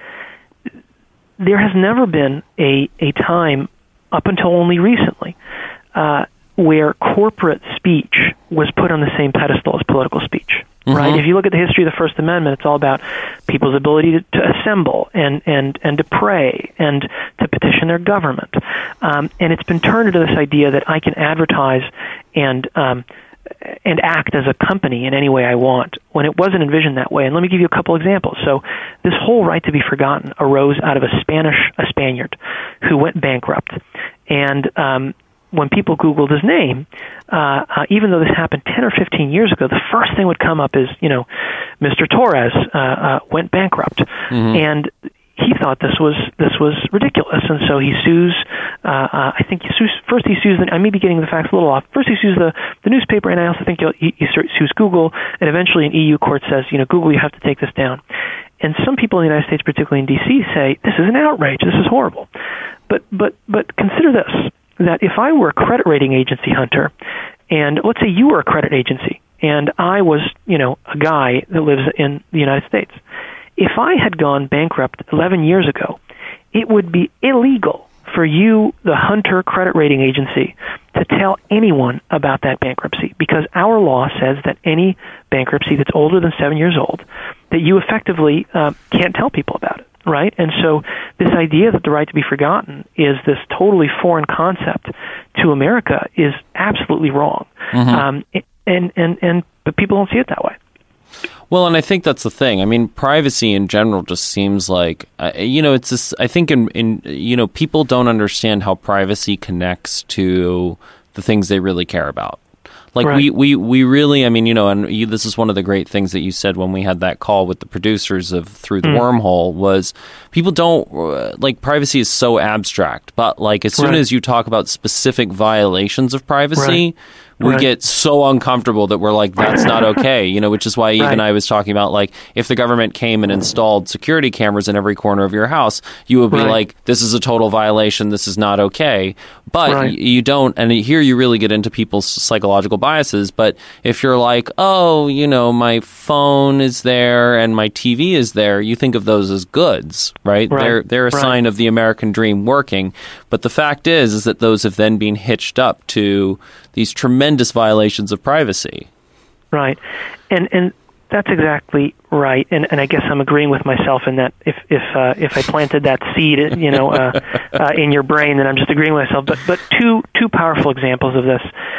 there has never been a, a time up until only recently uh, where corporate speech was put on the same pedestal as political speech, mm-hmm. right? If you look at the history of the First Amendment, it's all about people's ability to, to assemble and, and, and to pray and to petition their government. Um, and it's been turned into this idea that I can advertise and um, and act as a company in any way I want, when it wasn't envisioned that way. And let me give you a couple examples. So this whole right to be forgotten arose out of a Spanish, a Spaniard, who went bankrupt. And um when people Googled his name, uh, uh, even though this happened ten or fifteen years ago, the first thing would come up is, you know, Mister Torres uh, uh, went bankrupt. Mm-hmm. And he thought this was this was ridiculous. And so he sues, uh, uh, I think he sues, first he sues, the, I may be getting the facts a little off, first he sues the, the newspaper, and I also think he, he sues Google, and eventually an E U court says, you know, Google, you have to take this down. And some people in the United States, particularly in D C, say, this is an outrage, this is horrible. But but But consider this, that if I were a credit rating agency, Hunter, and let's say you were a credit agency, and I was, you know, a guy that lives in the United States, if I had gone bankrupt eleven years ago, it would be illegal for you, the Hunter credit rating agency, to tell anyone about that bankruptcy, because our law says that any bankruptcy that's older than seven years old, that you effectively uh, can't tell people about it. Right? And so this idea that the right to be forgotten is this totally foreign concept to America is absolutely wrong. Mm-hmm. Um, and, and, and, but people don't see it that way. Well, and I think that's the thing. I mean, privacy in general just seems like, uh, you know, it's this, I think in, in, you know, people don't understand how privacy connects to the things they really care about. Like, right. we, we, we really, I mean, you know, and you, this is one of the great things that you said when we had that call with the producers of Through the mm. Wormhole was people don't, uh, like, privacy is so abstract. But, like, as soon right. as you talk about specific violations of privacy, right. we right. get so uncomfortable that we're like, that's not okay, you know, which is why even right. I was talking about, like, if the government came and installed security cameras in every corner of your house, you would be right. like, this is a total violation, this is not okay. But right. y- you don't, and here you really get into people's psychological biases, but if you're like, oh, you know, my phone is there and my T V is there, you think of those as goods, right? right. They're they're a right. sign of the American dream working. But the fact is, is that those have then been hitched up to these tremendous violations of privacy. Right. And and that's exactly right. And and I guess I'm agreeing with myself in that if if uh, if I planted that seed, you know, uh, uh, in your brain, then I'm just agreeing with myself. But but two two powerful examples of this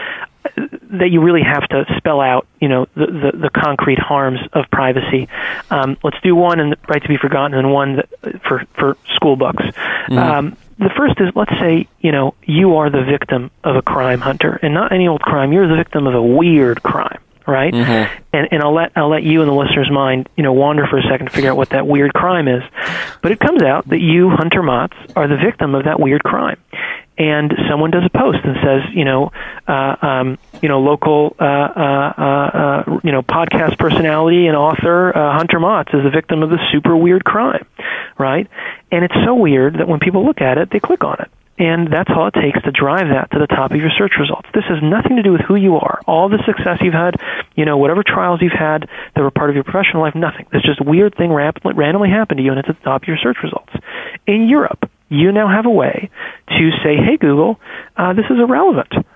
that you really have to spell out, you know, the, the, the concrete harms of privacy. Um, let's do one and the right to be forgotten, and one that, for for school books. Mm-hmm. Um, the first is, let's say, you know, you are the victim of a crime, Hunter, and not any old crime. You're the victim of a weird crime, right? Mm-hmm. And and I'll let I'll let you and the listener's mind, you know, wander for a second to figure out what that weird crime is. But it comes out that you, Hunter Motz, are the victim of that weird crime. And someone does a post and says, you know, uh, um, you know, local, uh, uh, uh, you know, podcast personality and author uh, Hunter Motz is the victim of this super weird crime, right? And it's so weird that when people look at it, they click on it. And that's all it takes to drive that to the top of your search results. This has nothing to do with who you are. All the success you've had, you know, whatever trials you've had that were part of your professional life, nothing. This just weird thing randomly happened to you, and it's at the top of your search results. In Europe, you now have a way to say, hey, Google, uh, this is irrelevant.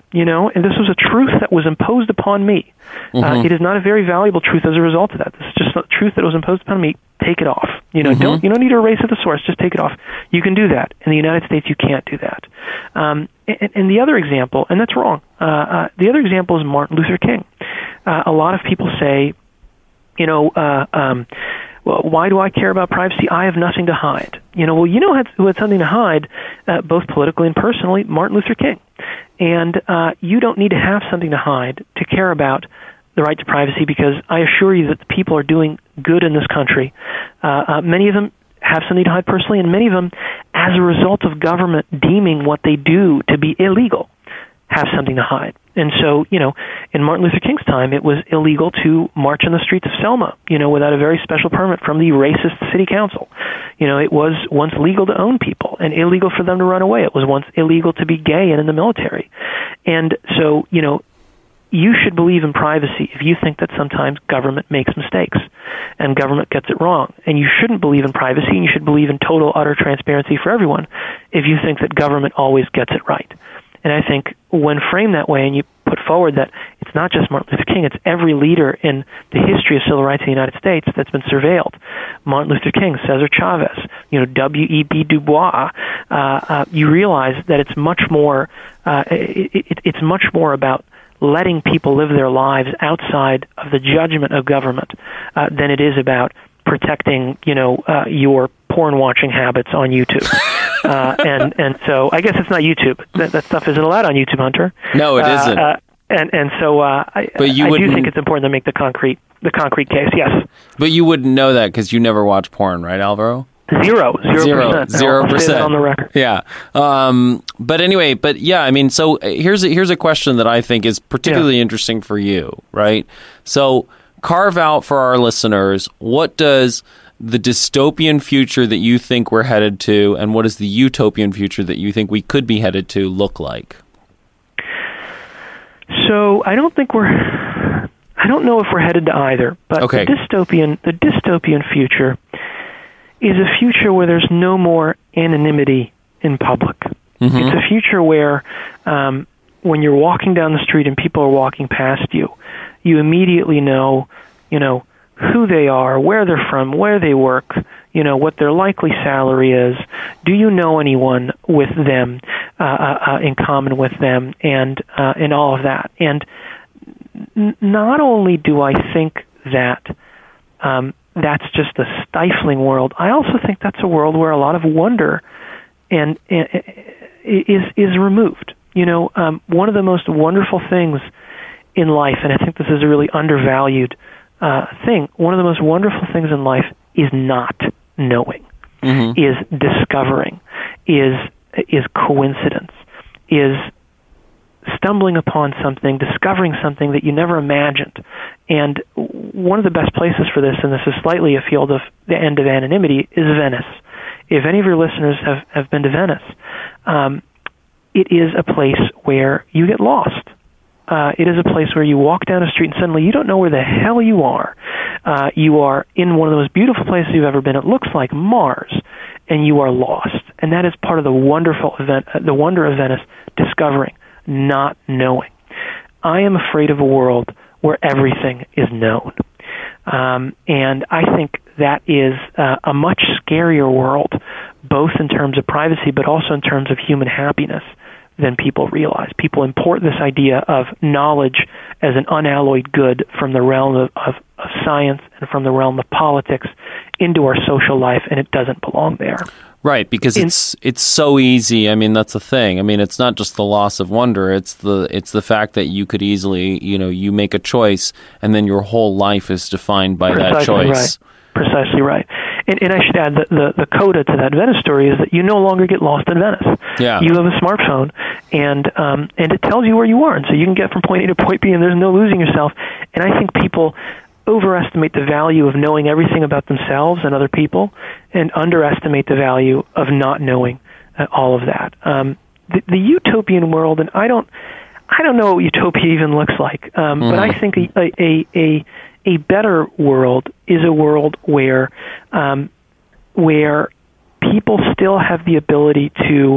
you know, and this was a truth that was imposed upon me. Mm-hmm. Uh, it is not a very valuable truth as a result of that. This is just a truth that was imposed upon me. Take it off. You know, mm-hmm. don't you don't need to erase at the source. Just take it off. You can do that. In the United States, you can't do that. Um, and, and the other example, and that's wrong. Uh, uh, the other example is Martin Luther King. Uh, a lot of people say, you know, uh, um, well, why do I care about privacy? I have nothing to hide. You know, well, you know who had something to hide, uh, both politically and personally, Martin Luther King. And uh, you don't need to have something to hide to care about the right to privacy, because I assure you that the people are doing good in this country. Uh, uh, many of them have something to hide personally, and many of them, as a result of government deeming what they do to be illegal, have something to hide. And so, you know, in Martin Luther King's time, it was illegal to march on the streets of Selma, you know, without a very special permit from the racist city council. You know, it was once legal to own people and illegal for them to run away. It was once illegal to be gay and in the military. And so, you know, you should believe in privacy if you think that sometimes government makes mistakes and government gets it wrong. And you shouldn't believe in privacy, and you should believe in total, utter transparency for everyone if you think that government always gets it right. And I think when framed that way, and you put forward that it's not just Martin Luther King, it's every leader in the history of civil rights in the United States that's been surveilled. Martin Luther King, Cesar Chavez, you know, W E B Du Bois. Uh, uh, you realize that it's much more. Uh, it, it, it's much more about letting people live their lives outside of the judgment of government uh, than it is about protecting, you know, uh, your porn watching habits on YouTube. uh, and and so I guess it's not YouTube. That, that stuff isn't allowed on YouTube, Hunter. No, it uh, isn't. Uh, and and so uh, I, but you I do think it's important to make the concrete the concrete case. Yes. But you wouldn't know that because you never watch porn, right, Alvaro? Zero, zero, zero percent. Zero I'll percent say that on the record. Yeah. Um, but anyway, but yeah, I mean, so here's a, here's a question that I think is particularly yeah. interesting for you, right? So carve out for our listeners, what does the dystopian future that you think we're headed to, and what does the utopian future that you think we could be headed to look like? So I don't think we're. I don't know if we're headed to either. But okay. the dystopian, the dystopian future is a future where there's no more anonymity in public. Mm-hmm. It's a future where, um, when you're walking down the street and people are walking past you, you immediately know, you know, who they are, where they're from, where they work, you know, what their likely salary is. Do you know anyone with them, uh, uh, in common with them, and uh, and all of that. And n- not only do I think that um, that's just a stifling world, I also think that's a world where a lot of wonder and, and is is removed. You know, um, one of the most wonderful things in life, and I think this is a really undervalued Uh, thing. One of the most wonderful things in life is not knowing, mm-hmm. is discovering, is is coincidence, is stumbling upon something, discovering something that you never imagined. And one of the best places for this, and this is slightly a field of the end of anonymity, is Venice. If any of your listeners have, have been to Venice, um, it is a place where you get lost. Uh, it is a place where you walk down a street and suddenly you don't know where the hell you are. Uh, you are in one of the most beautiful places you've ever been. It looks like Mars, and you are lost. And that is part of the wonderful event, uh, the wonder of Venice, discovering, not knowing. I am afraid of a world where everything is known. Um, and I think that is uh, a much scarier world, both in terms of privacy, but also in terms of human happiness, than people realize. People import this idea of knowledge as an unalloyed good from the realm of, of, of science and from the realm of politics into our social life, and it doesn't belong there. Right, because In, it's it's so easy. I mean, that's the thing. I mean, it's not just the loss of wonder. It's the it's the fact that you could easily, you know, you make a choice, and then your whole life is defined by that choice. Right. Precisely right. And, and I should add that the, the coda to that Venice story is that you no longer get lost in Venice. Yeah. You have a smartphone, and um, and it tells you where you are, and so you can get from point A to point B, and there's no losing yourself. And I think people overestimate the value of knowing everything about themselves and other people, and underestimate the value of not knowing uh, all of that. Um, the, the utopian world, and I don't, I don't know what utopia even looks like, um, mm. but I think a a, a a better world is a world where um, where people still have the ability to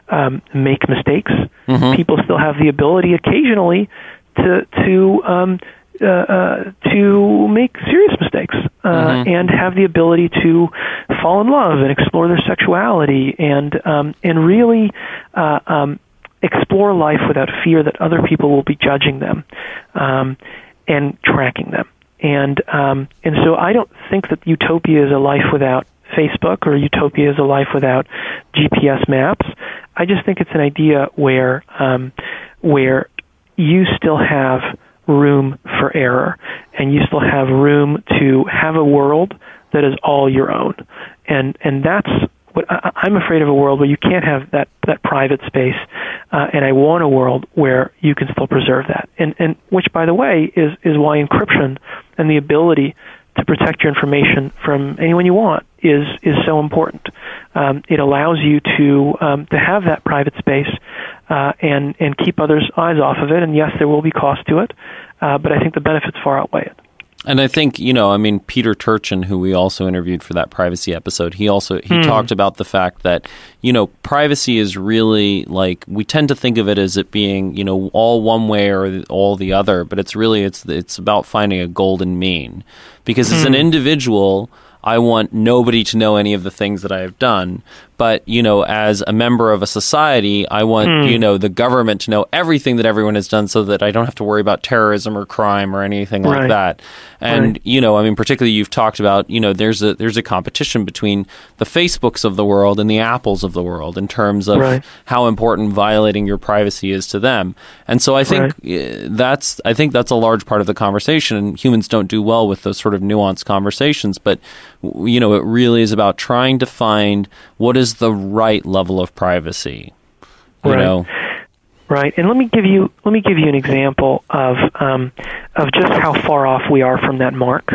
um, make mistakes. Mm-hmm. People still have the ability occasionally to to um, uh, uh, to make serious mistakes uh, mm-hmm. and have the ability to fall in love and explore their sexuality and um, and really uh, um, explore life without fear that other people will be judging them um, and tracking them. And um, and so I don't think that utopia is a life without Facebook or utopia is a life without G P S maps. I just think it's an idea where um, where you still have room for error and you still have room to have a world that is all your own. And and that's what I, I'm afraid of, a world where you can't have that, that private space, uh, and I want a world where you can still preserve that. And and which, by the way, is is why encryption and the ability to protect your information from anyone you want is is so important. Um, it allows you to um, to have that private space uh, and and keep others' eyes off of it. And yes, there will be cost to it, uh, but I think the benefits far outweigh it. And I think, you know, I mean, Peter Turchin, who we also interviewed for that privacy episode, he also he mm. talked about the fact that, you know, privacy is really like, we tend to think of it as it being, you know, all one way or all the other, but it's really, it's it's about finding a golden mean. Because mm. as an individual, I want nobody to know any of the things that I have done. But, you know, as a member of a society, I want, mm. you know, the government to know everything that everyone has done so that I don't have to worry about terrorism or crime or anything right. like that. And, right. you know, I mean, particularly you've talked about, you know, there's a there's a competition between the Facebooks of the world and the Apples of the world in terms of right. how important violating your privacy is to them. And so I think right. that's I think that's a large part of the conversation. And humans don't do well with those sort of nuanced conversations. But, you know, it really is about trying to find what is the right level of privacy, you right. know? Right. And let me give you let me give you an example of um, of just how far off we are from that mark.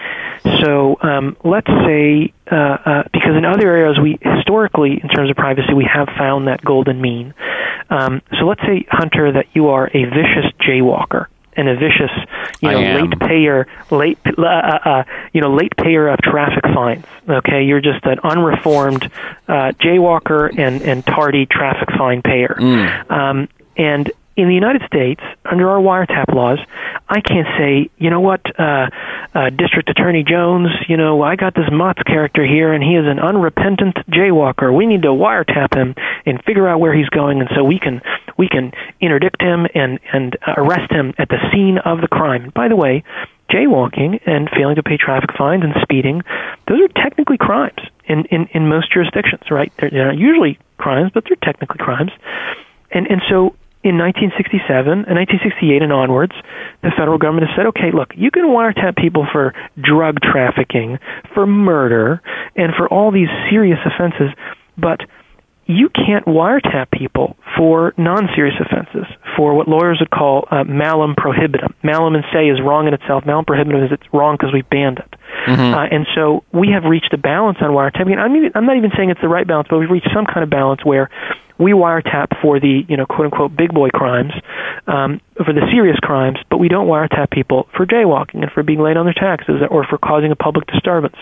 So um, let's say, uh, uh, because in other areas we historically, in terms of privacy, we have found that golden mean. Um, so let's say, Hunter, that you are a vicious jaywalker and a vicious, you know, late payer, late, uh, uh, you know, late payer of traffic fines. Okay, you're just an unreformed uh, jaywalker and and tardy traffic fine payer. Mm. Um, and in the United States, under our wiretap laws, I can't say, you know what, uh, uh, District Attorney Jones, you know, I got this Mott's character here, and he is an unrepentant jaywalker. We need to wiretap him and figure out where he's going, and so we can we can interdict him and and arrest him at the scene of the crime. And by the way, jaywalking and failing to pay traffic fines and speeding, those are technically crimes in in, in most jurisdictions, right? They're, they're not usually crimes, but they're technically crimes, and and so. In nineteen sixty-seven and nineteen sixty-eight and onwards, the federal government has said, okay, look, you can wiretap people for drug trafficking, for murder, and for all these serious offenses, but you can't wiretap people for non-serious offenses, for what lawyers would call uh, malum prohibitum. Malum in se is wrong in itself. Malum prohibitum is it's wrong because we banned it. Mm-hmm. Uh, and so we have reached a balance on wiretapping. I'm, even, I'm not even saying it's the right balance, but we've reached some kind of balance where we wiretap for the, you know, quote-unquote big boy crimes, um, for the serious crimes, but we don't wiretap people for jaywalking and for being late on their taxes or for causing a public disturbance.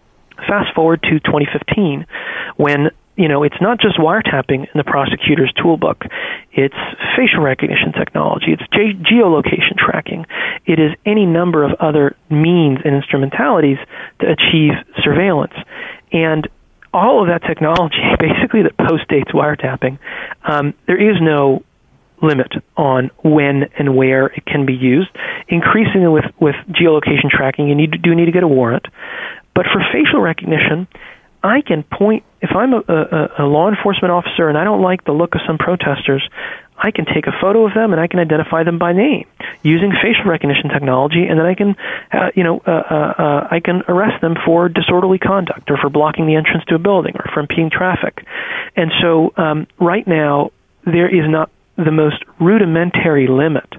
Fast forward to twenty fifteen, when, you know, it's not just wiretapping in the prosecutor's toolbook. It's facial recognition technology. It's ge- geolocation tracking. It is any number of other means and instrumentalities to achieve surveillance. And all of that technology, basically, that postdates wiretapping, um, there is no limit on when and where it can be used. Increasingly with, with geolocation tracking, you need to, do need to get a warrant. But for facial recognition, I can point, if I'm a, a, a law enforcement officer and I don't like the look of some protesters, I can take a photo of them and I can identify them by name using facial recognition technology, and then I can, uh, you know, uh, uh, uh, I can arrest them for disorderly conduct or for blocking the entrance to a building or for impeding traffic. And so um, right now there is not the most rudimentary limit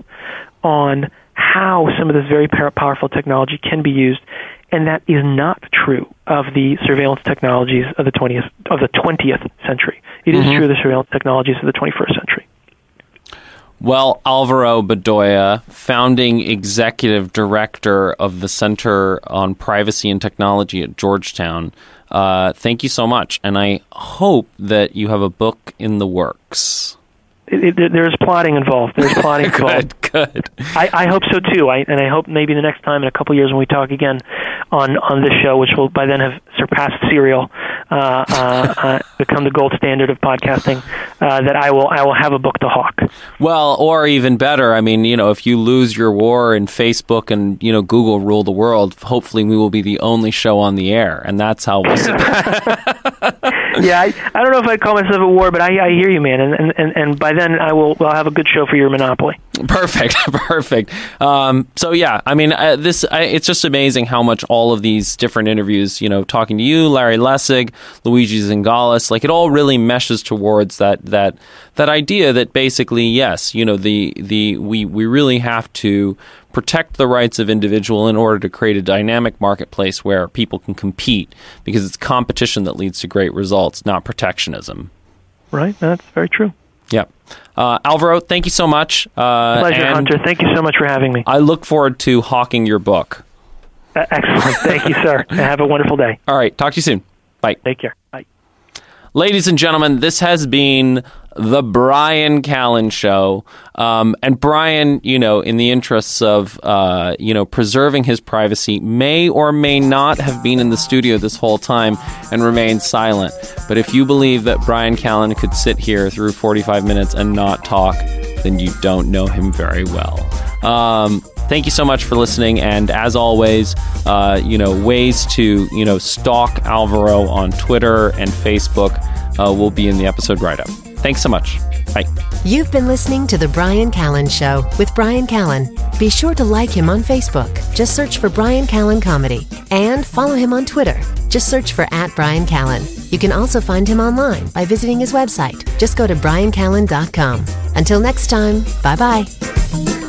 on how some of this very powerful technology can be used, and that is not true of the surveillance technologies of the twentieth of the twentieth century. It mm-hmm. is true of the surveillance technologies of the twenty-first century. Well, Alvaro Bedoya, founding executive director of the Center on Privacy and Technology at Georgetown, uh, thank you so much. And I hope that you have a book in the works. It, it, there's plotting involved. There's plotting involved. Good, good. I, I hope so too. I, and I hope maybe the next time in a couple of years when we talk again on, on this show, which will by then have surpassed Serial, uh, uh, uh, become the gold standard of podcasting, uh, that I will I will have a book to hawk. Well, or even better, I mean, you know, if you lose your war and Facebook and, you know, Google rule the world, hopefully we will be the only show on the air, and that's how we'll Yeah, I, I don't know if I'd call myself a war, but I, I hear you, man, and, and, and by then I will I'll have a good show for your monopoly. Perfect, perfect. Um, so yeah, I mean, uh, this I, it's just amazing how much all of these different interviews, you know, talking to you, Larry Lessig, Luigi Zingales, like it all really meshes towards that that that idea that basically, yes, you know, the the we we really have to protect the rights of individual in order to create a dynamic marketplace where people can compete, because it's competition that leads to great results, not protectionism. Right, that's very true. Yeah. Uh, Alvaro, thank you so much. Uh, Pleasure, Hunter. Thank you so much for having me. I look forward to hawking your book. Uh, excellent. Thank you, sir. And have a wonderful day. All right. Talk to you soon. Bye. Take care. Bye. Ladies and gentlemen, this has been the Bryan Callen Show. Um, and Bryan, you know, in the interests of, uh, you know, preserving his privacy, may or may not have been in the studio this whole time and remained silent. But if you believe that Bryan Callen could sit here through forty-five minutes and not talk, then you don't know him very well. Um, thank you so much for listening. And as always, uh, you know, ways to, you know, stalk Alvaro on Twitter and Facebook uh, will be in the episode write-up. Thanks so much. Bye. You've been listening to The Bryan Callen Show with Bryan Callen. Be sure to like him on Facebook. Just search for Bryan Callen Comedy. And follow him on Twitter. Just search for at Bryan Callen. You can also find him online by visiting his website. Just go to bryan callen dot com. Until next time, bye-bye.